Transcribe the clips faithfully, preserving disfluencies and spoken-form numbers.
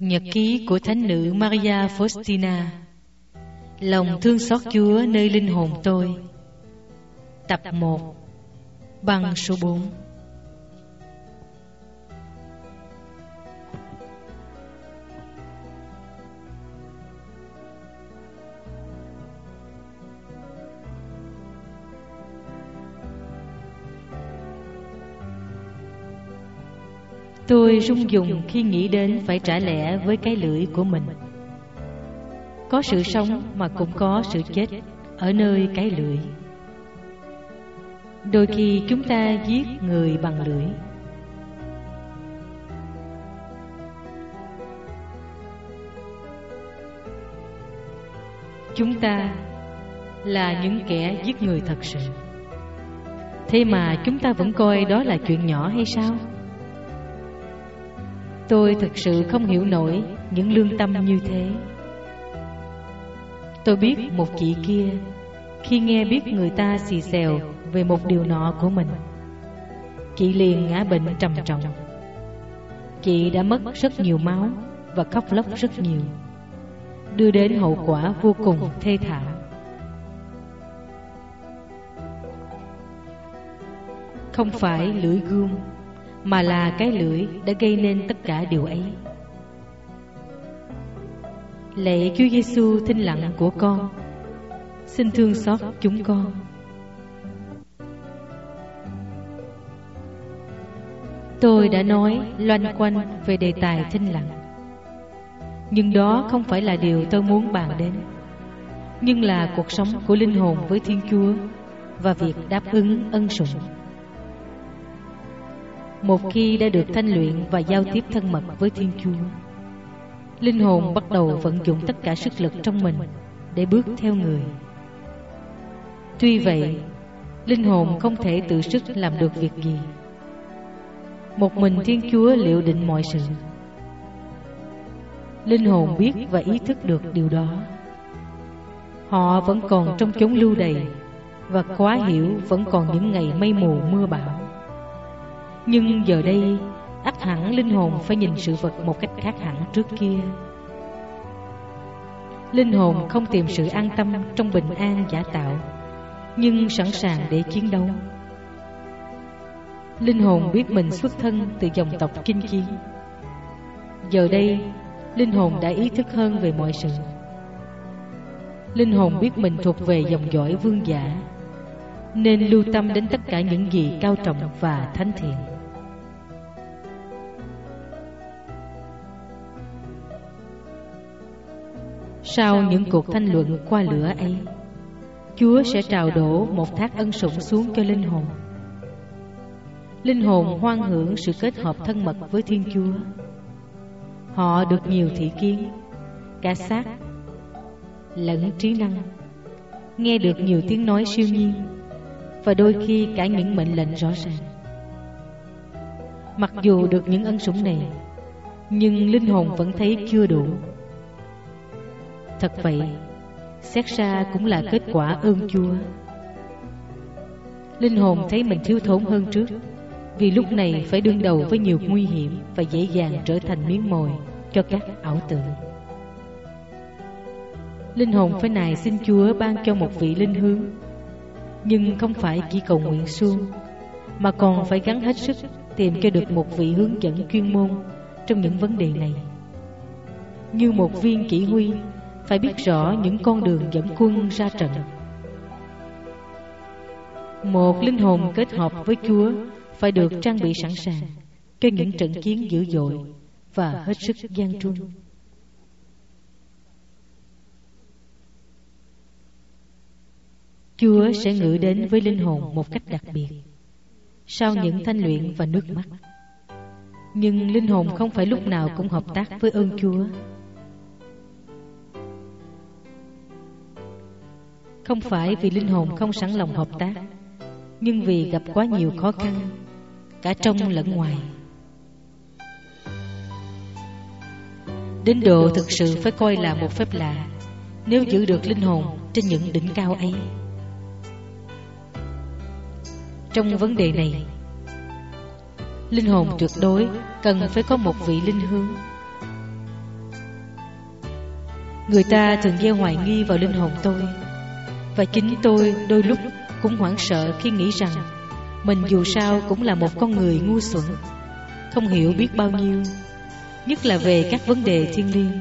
Nhật ký của Thánh nữ Maria Faustina. Lòng thương xót Chúa nơi linh hồn tôi. Tập một, băng số bốn. Tôi rung rùng khi nghĩ đến phải trả lẽ với cái lưỡi của mình. Có sự sống mà cũng có sự chết ở nơi cái lưỡi. Đôi khi chúng ta giết người bằng lưỡi. Chúng ta là những kẻ giết người thật sự. Thế mà chúng ta vẫn coi đó là chuyện nhỏ hay sao? Tôi thực sự không hiểu nổi những lương tâm như thế. Tôi biết một chị kia, khi nghe biết người ta xì xèo về một điều nọ của mình, chị liền ngã bệnh trầm trọng. Chị đã mất rất nhiều máu và khóc lóc rất nhiều, đưa đến hậu quả vô cùng thê thảm. Không phải lưỡi gươm, mà là cái lưỡi đã gây nên tất cả điều ấy. Lạy Chúa Giêsu thinh lặng của con, xin thương xót chúng con. Tôi đã nói loanh quanh về đề tài thinh lặng, nhưng đó không phải là điều tôi muốn bàn đến, nhưng là cuộc sống của linh hồn với Thiên Chúa và việc đáp ứng ân sủng. Một khi đã được thanh luyện và giao tiếp thân mật với Thiên Chúa, linh hồn bắt đầu vận dụng tất cả sức lực trong mình để bước theo người. Tuy vậy, linh hồn không thể tự sức làm được việc gì. Một mình Thiên Chúa liệu định mọi sự. Linh hồn biết và ý thức được điều đó. Họ vẫn còn trong chốn lưu đày, và quá hiểu vẫn còn những ngày mây mù mưa bão. Nhưng giờ đây, ắt hẳn linh hồn phải nhìn sự vật một cách khác hẳn trước kia. Linh hồn không tìm sự an tâm trong bình an giả tạo, nhưng sẵn sàng để chiến đấu. Linh hồn biết mình xuất thân từ dòng tộc chinh chiến. Giờ đây, linh hồn đã ý thức hơn về mọi sự. Linh hồn biết mình thuộc về dòng dõi vương giả, nên lưu tâm đến tất cả những gì cao trọng và thánh thiện. Sau những cuộc tranh luận qua lửa ấy, Chúa sẽ trào đổ một thác ân sủng xuống cho linh hồn. Linh hồn hoan hưởng sự kết hợp thân mật với Thiên Chúa. Họ được nhiều thị kiến, cả xác lẫn trí năng, nghe được nhiều tiếng nói siêu nhiên, và đôi khi cả những mệnh lệnh rõ ràng. Mặc dù được những ân sủng này, nhưng linh hồn vẫn thấy chưa đủ. Thật vậy, xét ra cũng là kết quả ơn Chúa. Linh hồn thấy mình thiếu thốn hơn trước, vì lúc này phải đương đầu với nhiều nguy hiểm và dễ dàng trở thành miếng mồi cho các ảo tưởng. Linh hồn phải nài xin Chúa ban cho một vị linh hướng, nhưng không phải chỉ cầu nguyện suông, mà còn phải gắng hết sức tìm cho được một vị hướng dẫn chuyên môn trong những vấn đề này. Như một viên chỉ huy phải biết rõ những con đường dẫn quân ra trận. Một linh hồn kết hợp với Chúa phải được trang bị sẵn sàng cho những trận chiến dữ dội và hết sức gian truân. Chúa sẽ ngự đến với linh hồn một cách đặc biệt sau những thanh luyện và nước mắt. Nhưng linh hồn không phải lúc nào cũng hợp tác với ơn Chúa. Không phải vì linh hồn không sẵn lòng hợp tác, nhưng vì gặp quá nhiều khó khăn, cả trong lẫn ngoài, đến độ thực sự phải coi là một phép lạ nếu giữ được linh hồn trên những đỉnh cao ấy. Trong vấn đề này, linh hồn tuyệt đối cần phải có một vị linh hướng. Người ta thường gieo hoài nghi vào linh hồn tôi, và chính tôi đôi lúc cũng hoảng sợ khi nghĩ rằng mình dù sao cũng là một con người ngu xuẩn, không hiểu biết bao nhiêu, nhất là về các vấn đề thiêng liêng.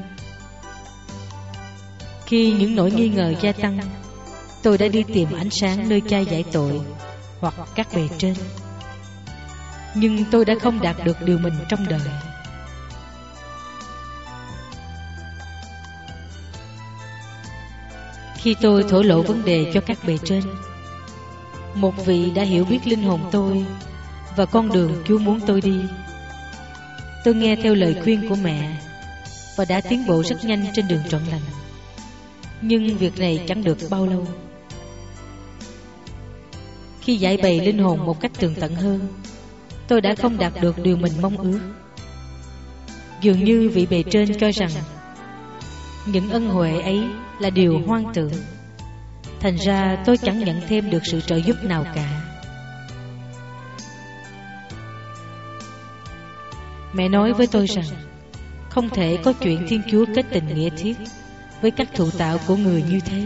Khi những nỗi nghi ngờ gia tăng, tôi đã đi tìm ánh sáng nơi cha giải tội hoặc các bề trên. Nhưng tôi đã không đạt được điều mình trong đời. Khi tôi thổ lộ vấn đề cho các bề trên, một vị đã hiểu biết linh hồn tôi và con đường Chúa muốn tôi đi. Tôi nghe theo lời khuyên của mẹ và đã tiến bộ rất nhanh trên đường trọn lành. Nhưng việc này chẳng được bao lâu. Khi giải bày linh hồn một cách tường tận hơn, tôi đã không đạt được điều mình mong ước. Dường như vị bề trên cho rằng những ân huệ ấy là điều hoang tưởng. Thành ra tôi chẳng nhận thêm được sự trợ giúp nào cả. Mẹ nói với tôi rằng không thể có chuyện Thiên Chúa kết tình nghĩa thiết với các thụ tạo của người như thế.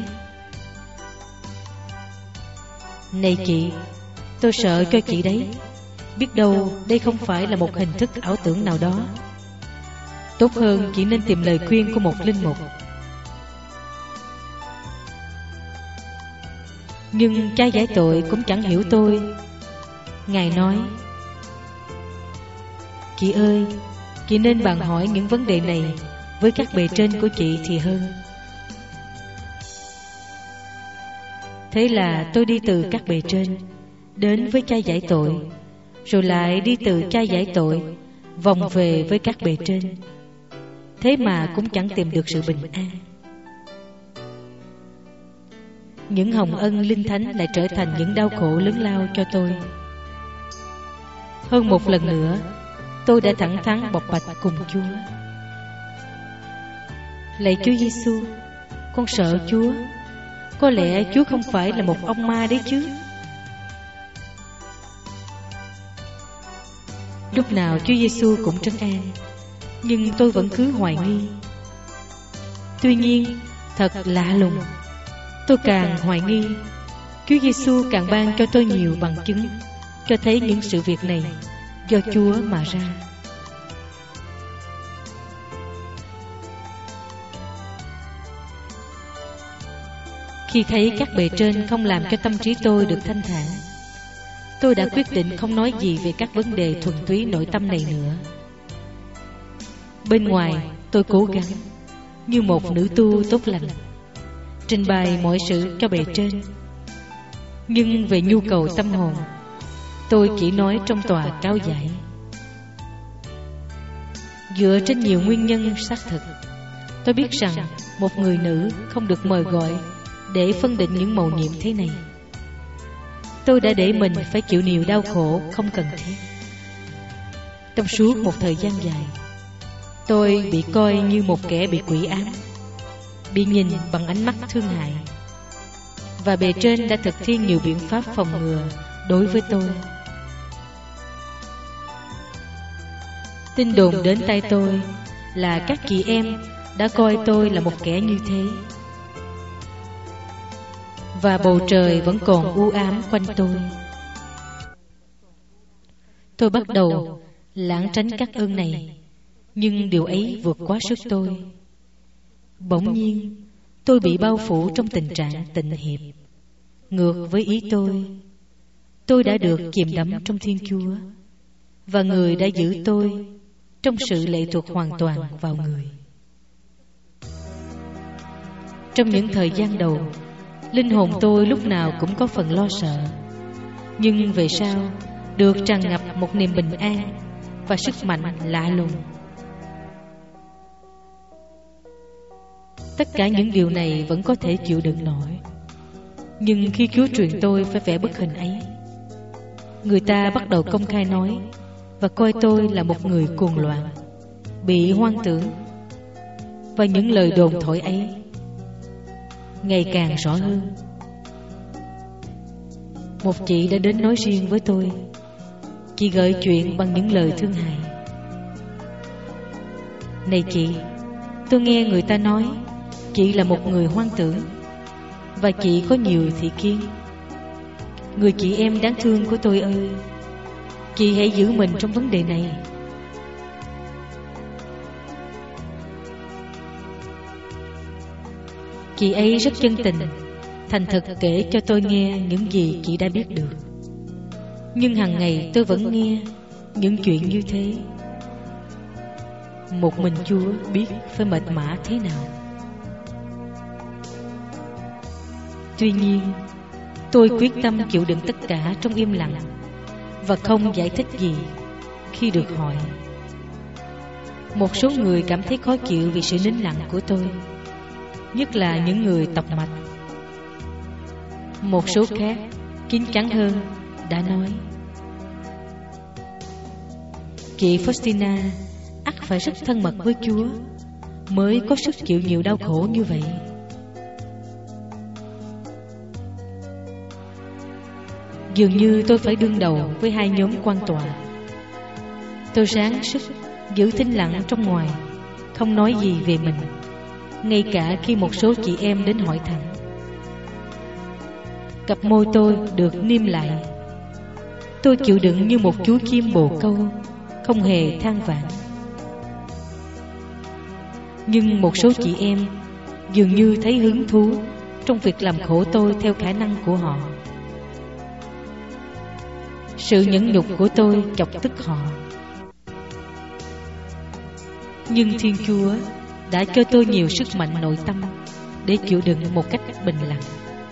Này chị, tôi sợ cho chị đấy. Biết đâu đây không phải là một hình thức ảo tưởng nào đó. Tốt hơn chị nên tìm lời khuyên của một linh mục. Nhưng cha giải tội cũng chẳng hiểu tôi. Ngài nói: Chị ơi, chị nên bàn hỏi những vấn đề này với các bề trên của chị thì hơn. Thế là tôi đi từ các bề trên đến với cha giải tội, rồi lại đi từ cha giải tội vòng về với các bề trên. Thế mà cũng chẳng tìm được sự bình an. Những hồng ân linh thánh lại trở thành những đau khổ lớn lao cho tôi. Hơn một lần nữa, tôi đã thẳng thắn bộc bạch cùng Chúa. Lạy Chúa Giêsu, con sợ Chúa. Có lẽ Chúa không phải là một ông ma đấy chứ. Lúc nào Chúa Giêsu cũng trấn an, nhưng tôi vẫn cứ hoài nghi. Tuy nhiên, thật lạ lùng, tôi càng hoài nghi, Chúa Giêsu càng ban cho tôi nhiều bằng chứng cho thấy những sự việc này do Chúa mà ra. Khi thấy các bề trên không làm cho tâm trí tôi được thanh thản, tôi đã quyết định không nói gì về các vấn đề thuần túy nội tâm này nữa. Bên ngoài, tôi cố gắng như một nữ tu tốt lành trình bày mọi sự cho bề trên. Nhưng về nhu cầu tâm hồn, tôi chỉ nói trong tòa cáo giải. Dựa trên nhiều nguyên nhân xác thực, tôi biết rằng một người nữ không được mời gọi để phân định những mầu nhiệm thế này. Tôi đã để mình phải chịu nhiều đau khổ không cần thiết. Trong suốt một thời gian dài, tôi bị coi như một kẻ bị quỷ ám, bị nhìn bằng ánh mắt thương hại. Và bề trên đã thực thi nhiều biện pháp phòng ngừa đối với tôi. Tin đồn đến tai tôi là các chị em đã coi tôi là một kẻ như thế. Và bầu trời vẫn còn u ám quanh tôi. Tôi bắt đầu lảng tránh các ơn này, nhưng điều ấy vượt quá sức tôi. Bỗng nhiên, tôi bị bao phủ trong tình trạng tịnh hiệp. Ngược với ý tôi, tôi đã được chìm đắm trong Thiên Chúa, và Người đã giữ tôi trong sự lệ thuộc hoàn toàn vào Người. Trong những thời gian đầu, linh hồn tôi lúc nào cũng có phần lo sợ. Nhưng về sau, được tràn ngập một niềm bình an và sức mạnh lạ lùng. Tất cả những điều này vẫn có thể chịu đựng nổi. Nhưng khi Chúa truyền tôi phải vẽ bức hình ấy, người ta bắt đầu công khai nói và coi tôi là một người cuồng loạn, bị hoang tưởng. Và những lời đồn thổi ấy ngày càng rõ hơn. Một chị đã đến nói riêng với tôi. Chị gợi chuyện bằng những lời thương hại. Này chị, tôi nghe người ta nói chị là một người hoang tưởng, và chị có nhiều thị kiến. Người chị em đáng thương của tôi ơi, chị hãy giữ mình trong vấn đề này. Chị ấy rất chân tình, thành thật kể cho tôi nghe những gì chị đã biết được. Nhưng hàng ngày tôi vẫn nghe những chuyện như thế. Một mình Chúa biết phải mệt mã thế nào. Tuy nhiên, tôi quyết tâm chịu đựng tất cả trong im lặng và không giải thích gì khi được hỏi. Một số người cảm thấy khó chịu vì sự nín lặng của tôi, nhất là những người tọc mạch. Một số khác, chín chắn hơn, đã nói: chị Faustina ắt phải rất thân mật với Chúa mới có sức chịu nhiều đau khổ như vậy. Dường như tôi phải đương đầu với hai nhóm quan tòa. Tôi ráng sức giữ thinh lặng trong ngoài, không nói gì về mình, ngay cả khi một số chị em đến hỏi thẳng. Cặp môi tôi được niêm lại. Tôi chịu đựng như một chú chim bồ câu, không hề than vãn. Nhưng một số chị em dường như thấy hứng thú trong việc làm khổ tôi theo khả năng của họ. Sự nhẫn nhục của tôi chọc tức họ. Nhưng Thiên Chúa đã cho tôi nhiều sức mạnh nội tâm để chịu đựng một cách bình lặng.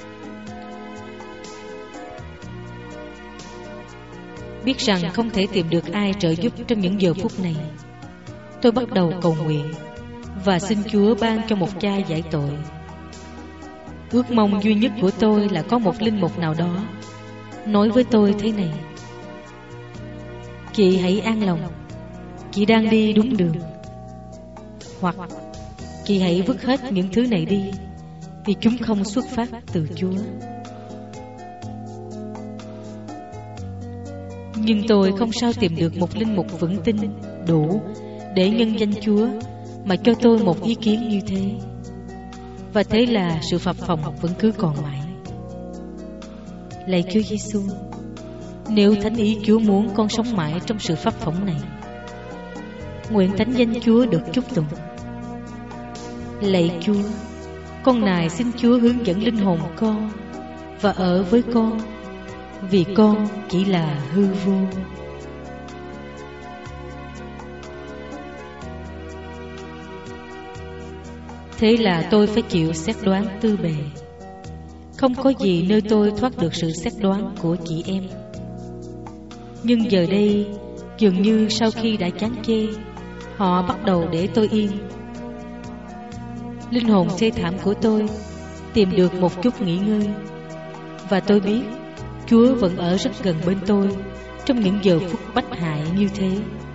Biết rằng không thể tìm được ai trợ giúp trong những giờ phút này, tôi bắt đầu cầu nguyện và xin Chúa ban cho một cha giải tội. Ước mong duy nhất của tôi là có một linh mục nào đó nói với tôi thế này: chị hãy an lòng, chị đang đi đúng đường. Hoặc chị hãy vứt hết những thứ này đi, vì chúng không xuất phát từ Chúa. Nhưng tôi không sao tìm được một linh mục vững tin đủ để nhân danh Chúa mà cho tôi một ý kiến như thế. Và thế là sự phập phồng vẫn cứ còn mãi. Lạy Chúa Giêsu, nếu thánh ý Chúa muốn con sống mãi trong sự phập phồng này, nguyện thánh danh Chúa được chúc tụng. Lạy Chúa, con nài xin Chúa hướng dẫn linh hồn con và ở với con, vì con chỉ là hư vô. Thế là tôi phải chịu xét đoán tư bề. Không có gì nơi tôi thoát được sự xét đoán của chị em. Nhưng giờ đây, dường như sau khi đã chán chê, họ bắt đầu để tôi yên. Linh hồn thê thảm của tôi tìm được một chút nghỉ ngơi, và tôi biết Chúa vẫn ở rất gần bên tôi trong những giờ phút bách hại như thế.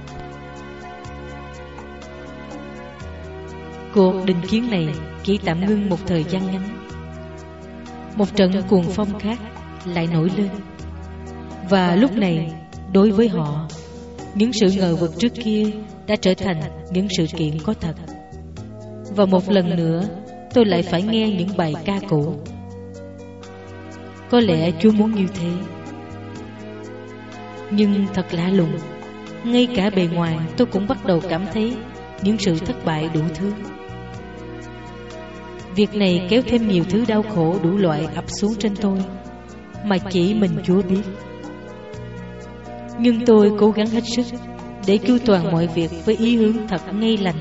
Cuộc đình kiến này chỉ tạm ngưng một thời gian ngắn. Một trận cuồng phong khác lại nổi lên. Và lúc này, đối với họ, những sự ngờ vực trước kia đã trở thành những sự kiện có thật. Và một lần nữa, tôi lại phải nghe những bài ca cũ. Có lẽ Chúa muốn như thế. Nhưng thật lạ lùng, ngay cả bề ngoài tôi cũng bắt đầu cảm thấy những sự thất bại đủ thứ. Việc này kéo thêm nhiều thứ đau khổ đủ loại ập xuống trên tôi, mà chỉ mình Chúa biết. Nhưng tôi cố gắng hết sức để chu toàn mọi việc với ý hướng thật ngay lành.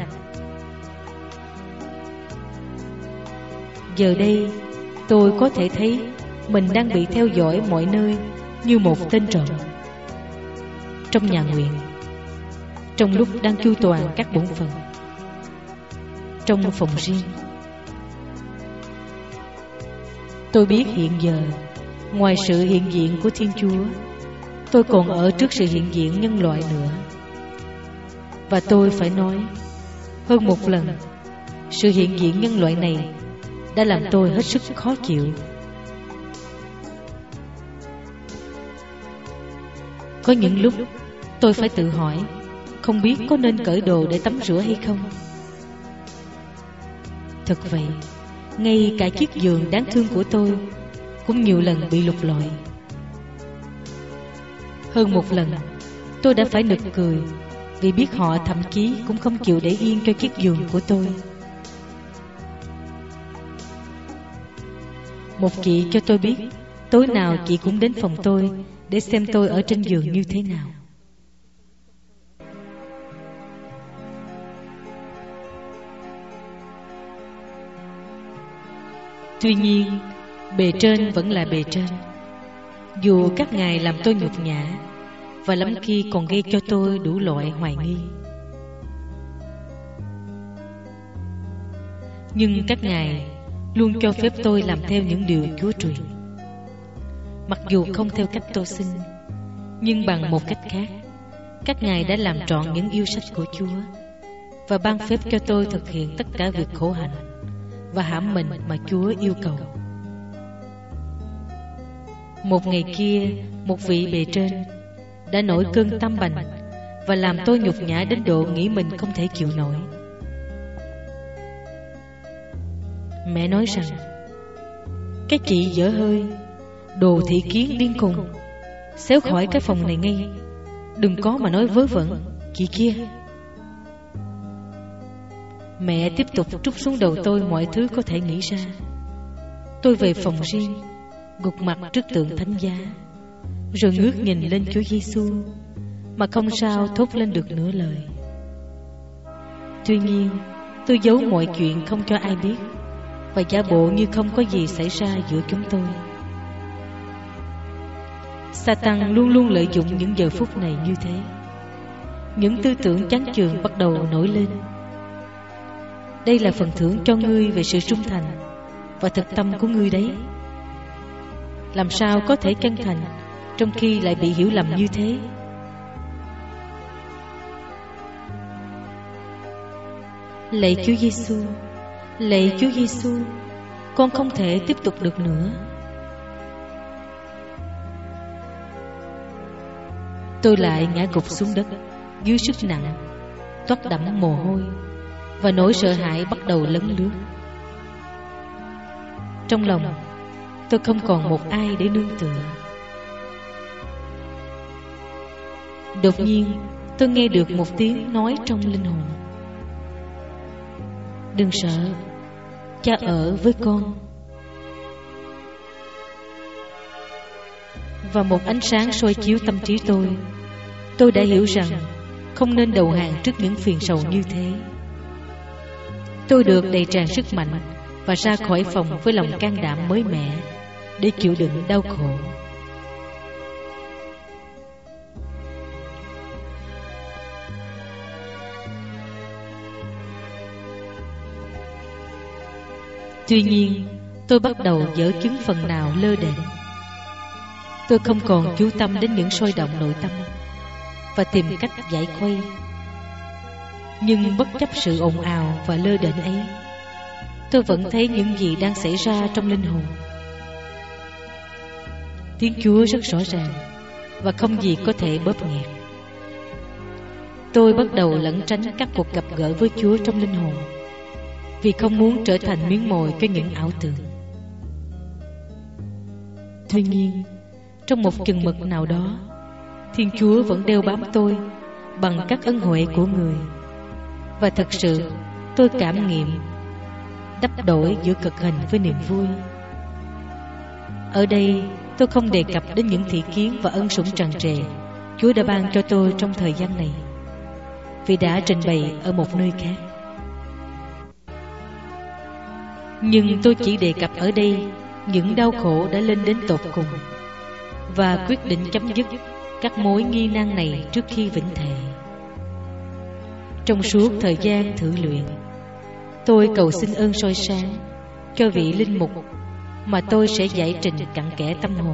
Giờ đây, tôi có thể thấy mình đang bị theo dõi mọi nơi như một tên trộm. Trong nhà nguyện, trong lúc đang chu toàn các bổn phận, trong phòng riêng. Tôi biết hiện giờ, ngoài sự hiện diện của Thiên Chúa, tôi còn ở trước sự hiện diện nhân loại nữa. Và tôi phải nói, hơn một lần, sự hiện diện nhân loại này đã làm tôi hết sức khó chịu. Có những lúc tôi phải tự hỏi, không biết có nên cởi đồ để tắm rửa hay không. Thật vậy, ngay cả chiếc giường đáng thương của tôi cũng nhiều lần bị lục lọi. Hơn một lần, tôi đã phải nực cười vì biết họ thậm chí cũng không chịu để yên cho chiếc giường của tôi. Một chị cho tôi biết, tối nào chị cũng đến phòng tôi để xem tôi ở trên giường như thế nào. Tuy nhiên, bề trên vẫn là bề trên. Dù các ngài làm tôi nhục nhã, và lắm khi còn gây cho tôi đủ loại hoài nghi, nhưng các ngài luôn cho phép tôi làm theo những điều Chúa truyền. Mặc dù không theo cách tôi xin, nhưng bằng một cách khác, các ngài đã làm trọn những yêu sách của Chúa và ban phép cho tôi thực hiện tất cả việc khổ hạnh và hãm mình mà Chúa yêu cầu. Một ngày kia, một vị bề trên đã nổi cơn tâm bành và làm tôi nhục nhã đến độ nghĩ mình không thể chịu nổi. Mẹ nói rằng, cái chị dở hơi, đồ thị kiến điên khùng, xéo khỏi cái phòng này ngay, đừng có mà nói vớ vẩn, chị kia. Mẹ tiếp tục trút xuống đầu tôi mọi thứ có thể nghĩ ra. Tôi về phòng riêng, gục mặt trước tượng thánh giá, rồi ngước nhìn lên Chúa Giêsu mà không sao thốt lên được nửa lời. Tuy nhiên, tôi giấu mọi chuyện không cho ai biết và giả bộ như không có gì xảy ra giữa chúng tôi. Satan luôn luôn lợi dụng những giờ phút này như thế. Những tư tưởng chán chường bắt đầu nổi lên. Đây là phần thưởng cho ngươi về sự trung thành và thực tâm của ngươi đấy. Làm sao có thể chân thành trong khi lại bị hiểu lầm như thế? Lạy Chúa Giêsu, lạy Chúa Giêsu, con không thể tiếp tục được nữa. Tôi lại ngã gục xuống đất dưới sức nặng, toát đẫm mồ hôi, và nỗi sợ hãi bắt đầu lấn lướt. Trong lòng tôi không còn một ai để nương tựa. Đột nhiên tôi nghe được một tiếng nói trong linh hồn: đừng sợ, Cha ở với con. Và một ánh sáng soi chiếu tâm trí tôi. Tôi đã hiểu rằng không nên đầu hàng trước những phiền sầu như thế. Tôi được đầy tràn sức mạnh và ra khỏi phòng với lòng can đảm mới mẻ để chịu đựng đau khổ. Tuy nhiên, tôi bắt đầu dở chứng phần nào lơ đễnh. Tôi không còn chú tâm đến những sôi động nội tâm và tìm cách giải khuây. Nhưng bất chấp sự ồn ào và lơ đễnh ấy, tôi vẫn thấy những gì đang xảy ra trong linh hồn. Tiếng Chúa rất rõ ràng và không gì có thể bóp nghẹt. Tôi bắt đầu lẩn tránh các cuộc gặp gỡ với Chúa trong linh hồn vì không muốn trở thành miếng mồi cho những ảo tưởng. Tuy nhiên, trong một chừng mực nào đó, Thiên Chúa vẫn đeo bám tôi bằng các ân huệ của người. Và thật sự, tôi cảm nghiệm đắp đổi giữa cực hình với niềm vui. Ở đây, tôi không đề cập đến những thị kiến và ân sủng tràn trề Chúa đã ban cho tôi trong thời gian này, vì đã trình bày ở một nơi khác. Nhưng tôi chỉ đề cập ở đây những đau khổ đã lên đến tột cùng và quyết định chấm dứt các mối nghi nan này trước khi vĩnh thệ. Trong suốt thời gian thử luyện, tôi cầu xin ơn soi sáng cho vị linh mục mà tôi sẽ giải trình cặn kẽ tâm hồn.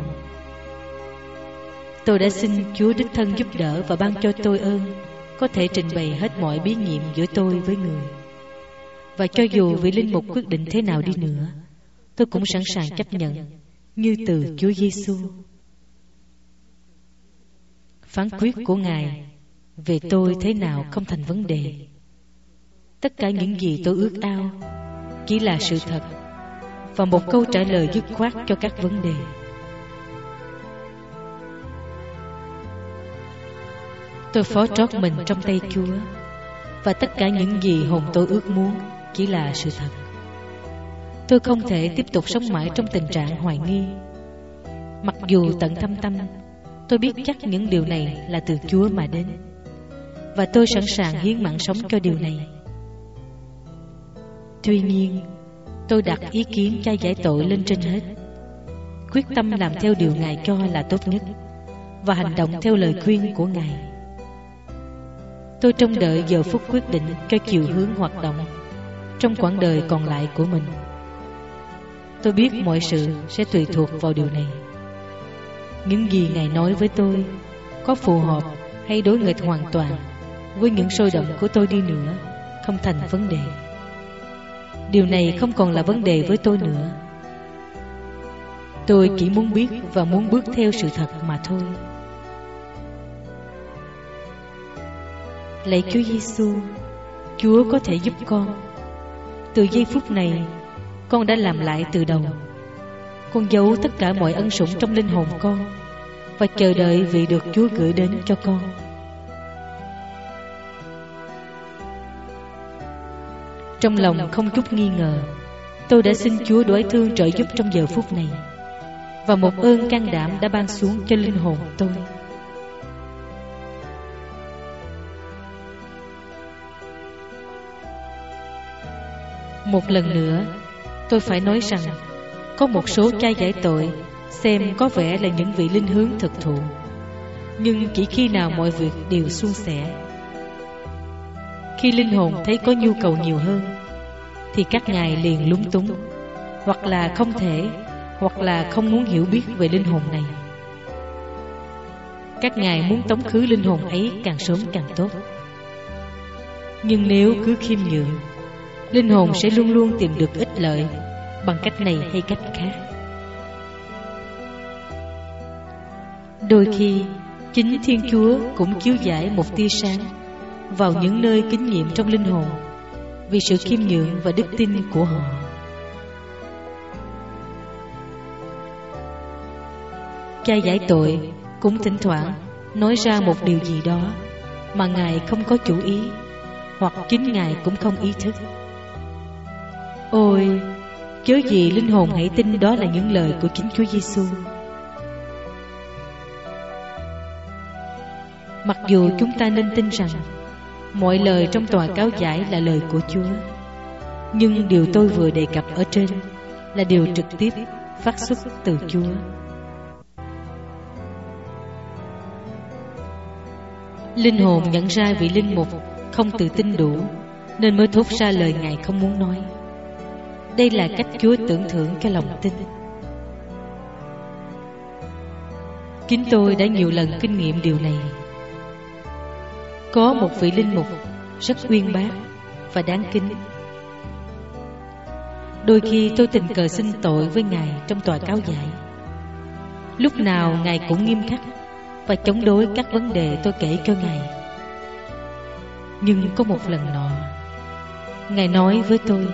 Tôi đã xin Chúa đích thân giúp đỡ và ban cho tôi ơn có thể trình bày hết mọi bí nhiệm giữa tôi với người. Và cho dù vị linh mục quyết định thế nào đi nữa, tôi cũng sẵn sàng chấp nhận như từ Chúa Giêsu. Phán quyết của Ngài về tôi thế nào không thành vấn đề. Tất cả những gì tôi ước ao chỉ là sự thật và một câu trả lời dứt khoát cho các vấn đề. Tôi phó trót mình trong tay Chúa, và tất cả những gì hồn tôi ước muốn chỉ là sự thật. Tôi không thể tiếp tục sống mãi trong tình trạng hoài nghi. Mặc dù tận thâm tâm tôi biết chắc những điều này là từ Chúa mà đến, và tôi sẵn sàng hiến mạng sống cho điều này. Tuy nhiên, tôi đặt ý kiến cha giải tội lên trên hết, quyết tâm làm theo điều Ngài cho là tốt nhất và hành động theo lời khuyên của Ngài. Tôi trông đợi giờ phút quyết định cho chiều hướng hoạt động trong quãng đời còn lại của mình. Tôi biết mọi sự sẽ tùy thuộc vào điều này. Những gì Ngài nói với tôi có phù hợp hay đối nghịch hoàn toàn với những sôi động của tôi đi nữa không thành vấn đề. Điều này không còn là vấn đề với tôi nữa. Tôi chỉ muốn biết và muốn bước theo sự thật mà thôi. Lạy Chúa Giêsu, Chúa có thể giúp con. Từ giây phút này, con đã làm lại từ đầu. Con giấu tất cả mọi ân sủng trong linh hồn con và chờ đợi vị được Chúa gửi đến cho con. Trong lòng không chút nghi ngờ, tôi đã xin Chúa đoái thương trợ giúp trong giờ phút này, và một ơn can đảm đã ban xuống cho linh hồn tôi. Một lần nữa, tôi phải nói rằng có một số cha giải tội xem có vẻ là những vị linh hướng thực thụ, nhưng chỉ khi nào mọi việc đều suôn sẻ. Khi linh hồn thấy có nhu cầu nhiều hơn, thì các ngài liền lúng túng, hoặc là không thể, hoặc là không muốn hiểu biết về linh hồn này. Các ngài muốn tống khứ linh hồn ấy càng sớm càng tốt. Nhưng nếu cứ khiêm nhượng, linh hồn sẽ luôn luôn tìm được ích lợi bằng cách này hay cách khác. Đôi khi, chính Thiên Chúa cũng chiếu rải một tia sáng vào những nơi kinh nghiệm trong linh hồn vì sự khiêm nhượng và đức tin của họ. Cha giải tội cũng thỉnh thoảng nói ra một điều gì đó mà Ngài không có chủ ý, hoặc chính Ngài cũng không ý thức. Ôi, chớ gì linh hồn hãy tin đó là những lời của chính Chúa Giêsu. Mặc dù chúng ta nên tin rằng mọi lời trong tòa cáo giải là lời của Chúa, nhưng điều tôi vừa đề cập ở trên là điều trực tiếp phát xuất từ Chúa. Linh hồn nhận ra vị linh mục không tự tin đủ, nên mới thốt ra lời Ngài không muốn nói. Đây là cách Chúa tưởng thưởng cho lòng tin. Chính tôi đã nhiều lần kinh nghiệm điều này. Có một vị linh mục rất uyên bác và đáng kính. Đôi khi tôi tình cờ xin tội với Ngài trong tòa cáo giải. Lúc nào Ngài cũng nghiêm khắc và chống đối các vấn đề tôi kể cho Ngài. Nhưng có một lần nọ, Ngài nói với tôi: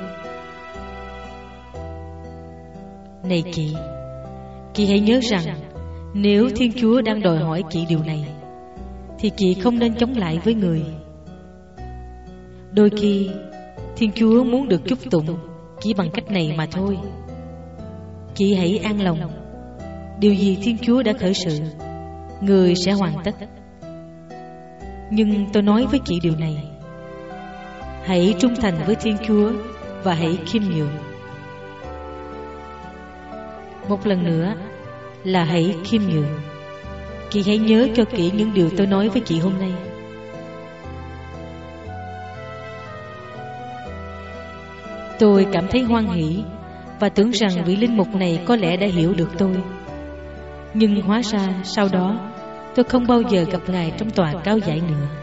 Này chị, chị hãy nhớ rằng nếu Thiên Chúa đang đòi hỏi chị điều này, thì chị không nên chống lại với người. Đôi khi Thiên Chúa muốn được chúc tụng chỉ bằng cách này mà thôi. Chị hãy an lòng, điều gì Thiên Chúa đã khởi sự, người sẽ hoàn tất. Nhưng tôi nói với chị điều này: hãy trung thành với Thiên Chúa và hãy khiêm nhường. Một lần nữa là hãy khiêm nhường. Chị hãy nhớ cho kỹ những điều tôi nói với chị hôm nay. Tôi cảm thấy hoan hỉ và tưởng rằng vị linh mục này có lẽ đã hiểu được tôi. Nhưng hóa ra sau đó tôi không bao giờ gặp Ngài trong tòa cáo giải nữa.